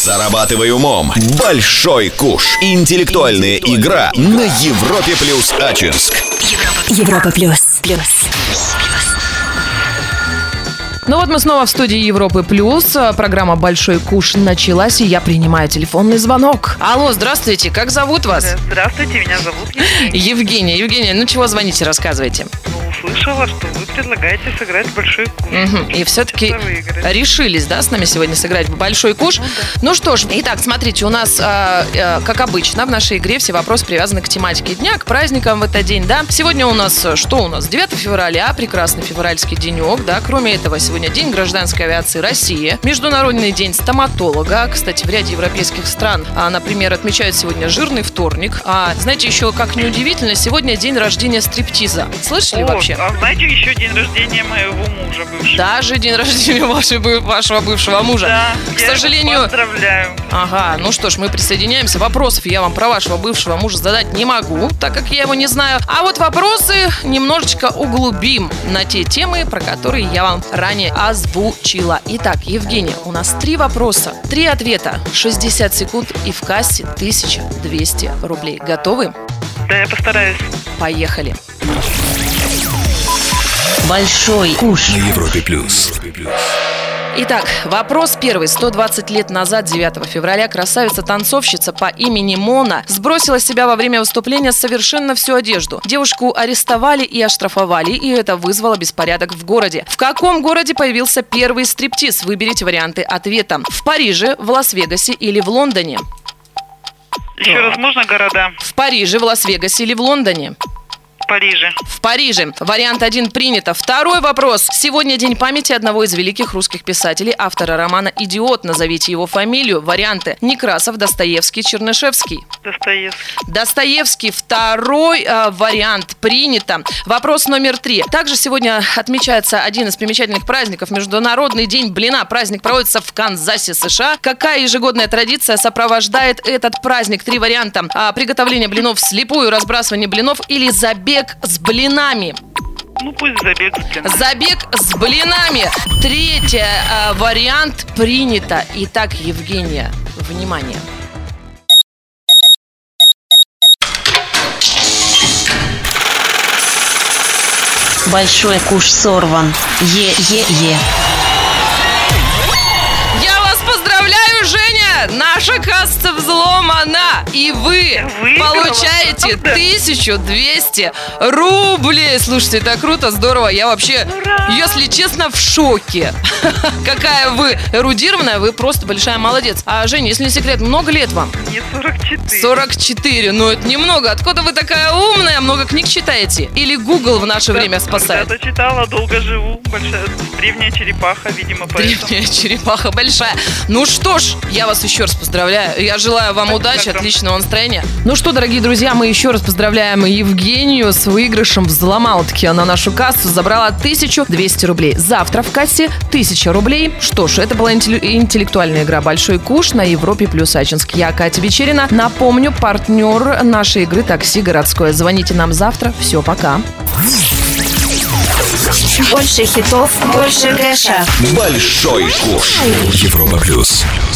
Зарабатывай умом. Большой куш. Интеллектуальная игра на Европе плюс Ачинск. Европа плюс. Ну вот мы снова в студии Европы плюс. Программа «Большой куш» началась, и я принимаю телефонный звонок. Алло, здравствуйте, как зовут вас? Здравствуйте, меня зовут Евгения. Евгения, ну чего звоните, рассказывайте. Услышала, что вы предлагаете сыграть в большой куш. И все-таки решились, да, с нами сегодня сыграть в большой куш. Ну что ж, итак, смотрите, у нас, как обычно, в нашей игре все вопросы привязаны к тематике дня, к праздникам в этот день, да. Сегодня у нас, 9 февраля, прекрасный февральский денек, да. Кроме этого, сегодня День гражданской авиации России, Международный день стоматолога. Кстати, в ряде европейских стран, например, отмечают сегодня жирный вторник. Знаете, еще, как неудивительно, сегодня день рождения стриптиза. Слышали вообще? А знаете, еще день рождения моего мужа бывшего. Даже день рождения вашего бывшего мужа. Да, к сожалению. Я его поздравляю. Ага, ну что ж, мы присоединяемся. Вопросов я вам про вашего бывшего мужа задать не могу, так как я его не знаю. А вот вопросы немножечко углубим на те темы, про которые я вам ранее озвучила. Итак, Евгения, у нас 3 вопроса, 3 ответа, 60 секунд и в кассе 1200 рублей. Готовы? Да, я постараюсь. Поехали. Большой куш. На Европе плюс. Итак, вопрос первый. 120 лет назад, 9 февраля, красавица-танцовщица по имени Мона сбросила с себя во время выступления совершенно всю одежду. Девушку арестовали и оштрафовали, и это вызвало беспорядок в городе. В каком городе появился первый стриптиз? Выберите варианты ответа. В Париже, в Лас-Вегасе или в Лондоне? Еще раз, можно города? В Париже, в Лас-Вегасе или в Лондоне? В Париже. В Париже. Вариант 1 принято. Второй вопрос. Сегодня день памяти одного из великих русских писателей, автора романа «Идиот». Назовите его фамилию. Варианты: Некрасов, Достоевский, Чернышевский. Достоевский. Второй вариант принято. Вопрос номер 3. Также сегодня отмечается один из примечательных праздников — Международный день блина. Праздник проводится в Канзасе, США. Какая ежегодная традиция сопровождает этот праздник? 3 варианта. Приготовление блинов вслепую, разбрасывание блинов или забег с блинами. Ну, пусть забег с блинами. Забег с блинами. Третий вариант принято. Итак, Евгения, внимание. Большой куш сорван. Е-е-е. Я вас поздравляю, Женя! Наша касса взломана! И вы получаете 1200 рублей! Слушайте, это круто, здорово. Я вообще, если честно, в шоке. Какая вы эрудированная, вы просто большая молодец. А, Женя, если не секрет, много лет вам? Мне 44. 44, ну это немного. Откуда вы такая умная? Много книг читаете? Или Google в наше время спасает? Когда-то читала, долго живу. Большая древняя черепаха, видимо, поэтому. Древняя черепаха большая. Ну что ж, я вас еще раз поздравляю. Я желаю вам удачи, отличного настроения. Ну что, дорогие друзья, мы еще раз поздравляем Евгению с выигрышем. Взломала-таки она нашу кассу, забрала 1200 рублей. Завтра в кассе 1000 рублей. Что ж, это была интеллектуальная игра «Большой куш» на Европе плюс Ачинск. Я Катя Вечерина. Напомню, партнер нашей игры — такси городское. Звоните нам завтра. Все, пока. Больше хитов, больше кэша. Большой куш. Европа плюс.